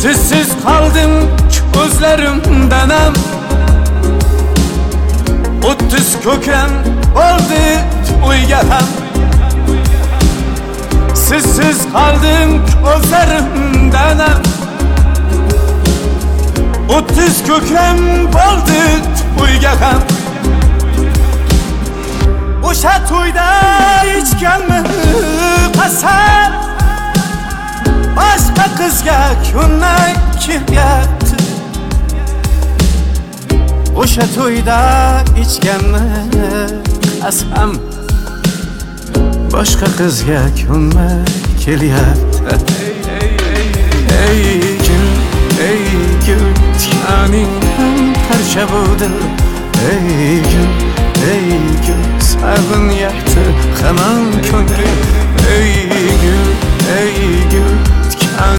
Sizsiz qaldim ko'zlarimdanam, o'ttiz ko'kram bo'ldi to'yga ham. Sizsiz qaldim ko'zlarimdanam, o'ttiz ko'kram bo'ldi to'yga ham. O'sha to'yda ichganmi qasam, boshqa qizga ko'nmay kelyapti. O'sha to'yda ichganmi qasam, boshqa qizga ko'nmay kelyapti. Ey gul, tikaning ham parcha bo'ldi. Ey gul, sog'inyapti hamon ko'nglim. Ey